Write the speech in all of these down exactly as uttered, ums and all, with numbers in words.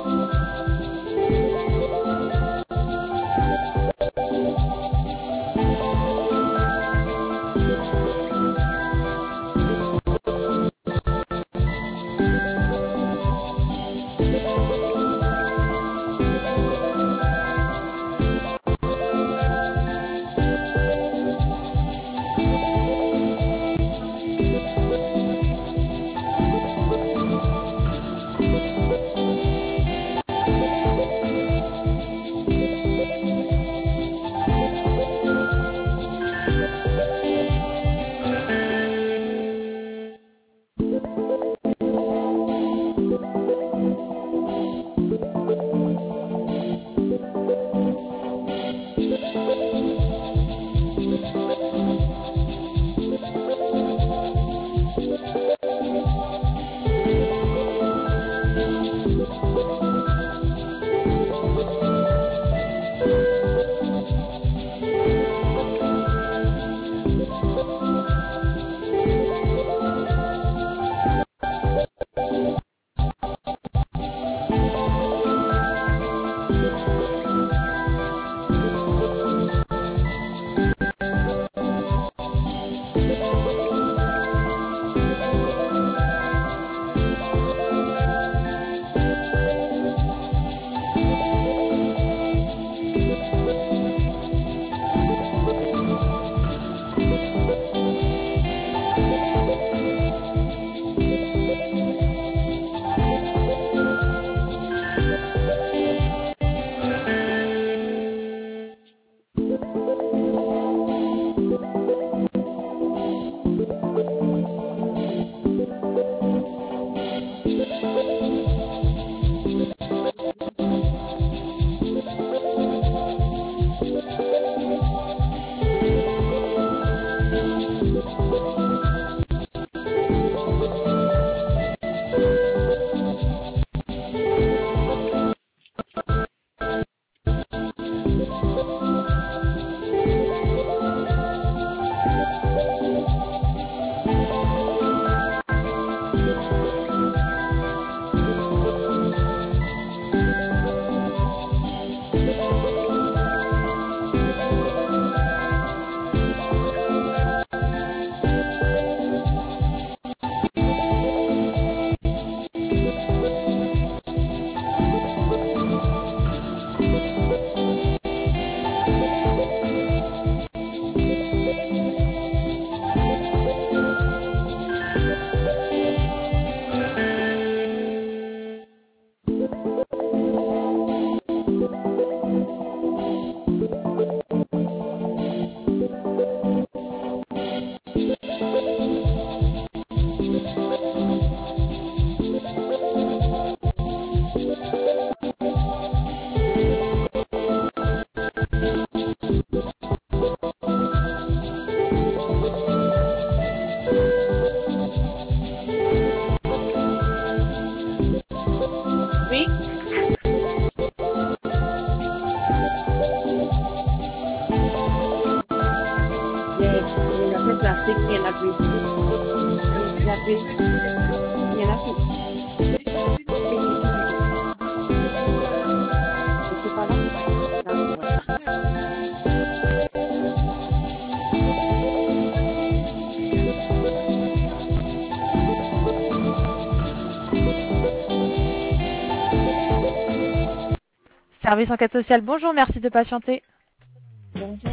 Service enquête sociale, bonjour, merci de patienter. Bonjour.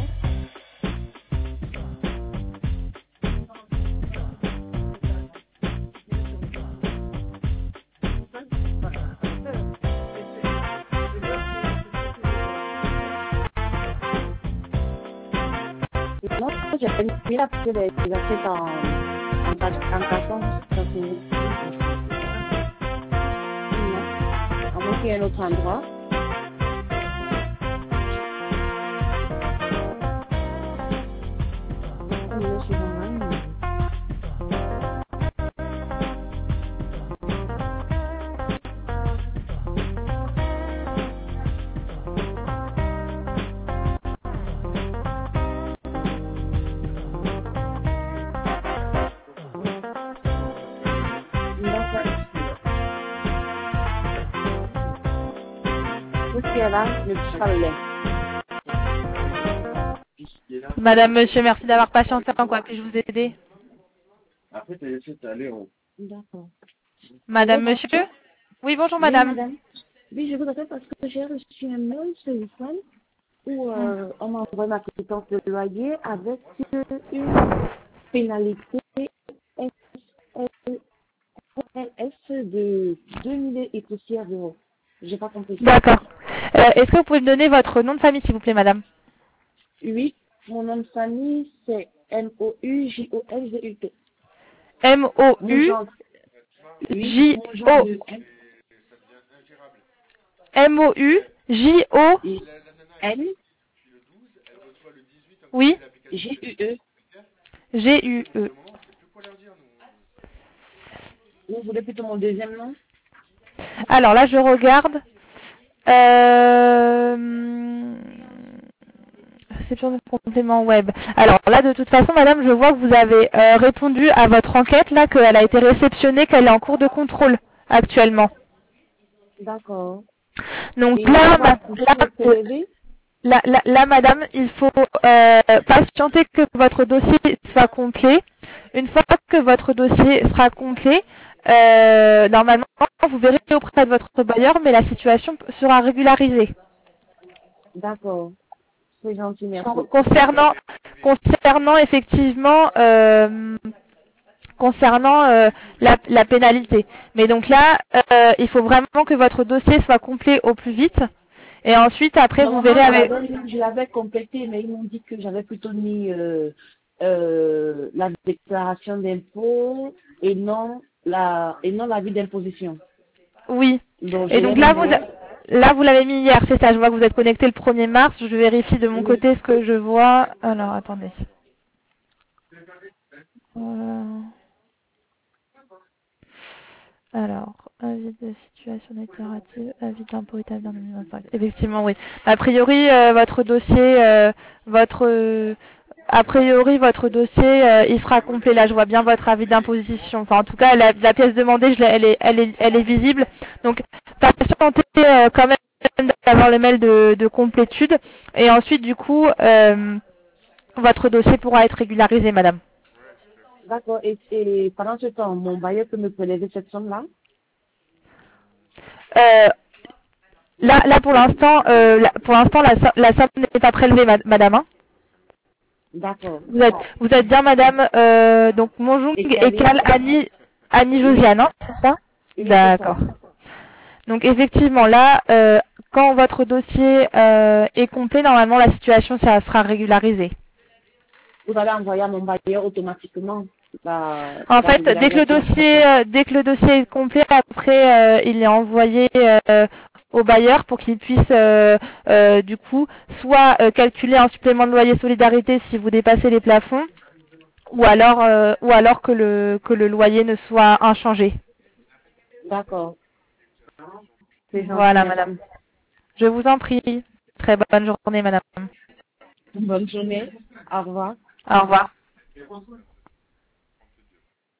Non, j'ai mis la pub des assiettes en, en, en carton. Ça, c'est une... Non. À moins qu'il y ait un autre endroit. Non, je suis vraiment... tout ce qui est là ne touche pas le lait. Madame, monsieur, merci d'avoir patienté. En quoi puis-je vous aider? Après, t'as laissé t'aller en... D'accord. Madame, Bonjour. monsieur? Oui, bonjour, Oui, madame. madame. Oui, je vous appelle parce que j'ai reçu un mail ce week-end où euh, on m'a envoyé ma quittance de loyer avec une pénalité S L S de deux mille et poussières d'euros. J'ai pas compris. D'accord. Euh, Est-ce que vous pouvez me donner votre nom de famille, s'il vous plaît, madame? Oui, mon nom de famille, c'est M O U J O L G U T. Mon genre, oui, mon genre M-O-U-J-O... de M, M-O-U-J-O... I, L, Oui, G U E. G-U-E. Vous voulez plutôt mon deuxième nom? Alors là, je regarde. Euh... Réception de complément web. Alors là, de toute façon, madame, je vois que vous avez euh, répondu à votre enquête, là, qu'elle a été réceptionnée, qu'elle est en cours de contrôle actuellement. D'accord. Donc Et là, une fois ma- que là, c'est prélevé, là, là, là, madame, il faut euh, patienter que votre dossier soit complet. Une fois que votre dossier sera complet, euh, normalement, vous verrez auprès de votre bailleur, mais la situation sera régularisée. d'accord. C'est gentil, merci. Con- Concernant, concernant effectivement, euh, concernant euh, la, la pénalité. Mais donc là, euh, il faut vraiment que votre dossier soit complet au plus vite. Et ensuite, après, vous verrez Normalement, je avec... l'avais mis- je l'avais complété, mais ils m'ont dit que j'avais plutôt mis euh, euh, la déclaration d'impôt et non la et non l'avis d'imposition. Oui. Donc je Et l'ai donc mis là, vous, hier. là, vous l'avez mis hier, c'est ça. Je vois que vous êtes connecté le premier mars. Je vérifie de mon Oui. côté ce que je vois. Alors, attendez. Euh, Alors, avis de situation déclarative, avis d'impôt établi en deux mille vingt-cinq. Effectivement, oui. A priori, euh, votre dossier, euh, votre, euh, a priori, votre dossier, euh, il sera complet. Là, je vois bien votre avis d'imposition. Enfin, en tout cas, la, la pièce demandée, je l'ai- elle est, elle est, elle est visible. Donc, patientez euh, quand même d'avoir le mail de, de complétude. Et ensuite, du coup, euh, votre dossier pourra être régularisé, madame. D'accord. Et, et pendant ce temps, mon bailleur peut me prélever cette somme-là? Euh, Là, là pour l'instant, euh, là, pour l'instant, la, so- la somme n'est pas prélevée, ma- madame. Hein. D'accord. Vous êtes, vous êtes bien, madame. Euh, donc Monjung Et et Kali? Cal Annie, Annie Oui. Josiane, hein, c'est ça? Oui, c'est ça. D'accord. Donc effectivement, là, euh, quand votre dossier euh, est complet, normalement, la situation ça sera régularisée. Vous allez envoyer à mon bailleur automatiquement la, En la fait, dès que le régularisation. dossier, euh, dès que le dossier est complet, après, euh, il est envoyé euh, au bailleur pour qu'il puisse, euh, euh, du coup, soit euh, calculer un supplément de loyer solidarité si vous dépassez les plafonds, ou alors, euh, ou alors que le que le loyer ne soit inchangé. D'accord. C'est gentil, Voilà, madame. merci. Je vous en prie. Très bonne journée, madame. Bonne journée. Au revoir. Au revoir.